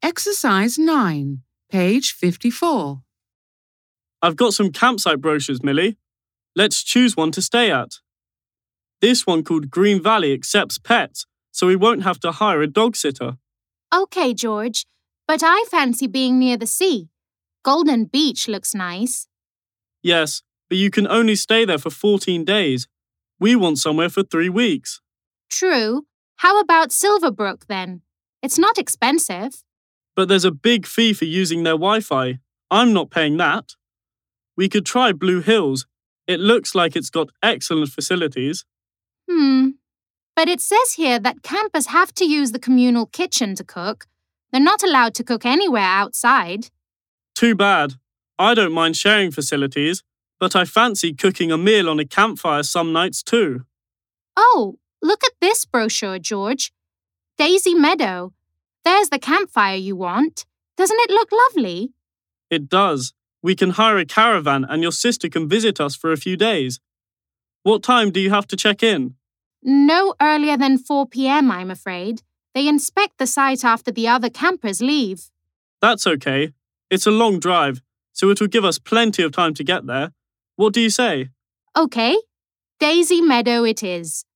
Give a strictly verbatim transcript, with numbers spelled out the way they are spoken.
Exercise nine, page fifty-four. I've got some campsite brochures, Millie. Let's choose one to stay at. This one called Green Valley accepts pets, so we won't have to hire a dog sitter. Okay, George, but I fancy being near the sea. Golden Beach looks nice. Yes, but you can only stay there for fourteen days. We want somewhere for three weeks. True. How about Silverbrook then? It's not expensive. But there's a big fee for using their Wi-Fi. I'm not paying that. We could try Blue Hills. It looks like it's got excellent facilities. Hmm. But it says here that campers have to use the communal kitchen to cook. They're not allowed to cook anywhere outside. Too bad. I don't mind sharing facilities, but I fancy cooking a meal on a campfire some nights too. Oh, look at this brochure, George. Daisy Meadow. There's the campfire you want. Doesn't it look lovely? It does. We can hire a caravan and your sister can visit us for a few days. What time do you have to check in? No earlier than four p.m., I'm afraid. They inspect the site after the other campers leave. That's okay. It's a long drive, so it will give us plenty of time to get there. What do you say? Okay. Daisy Meadow it is.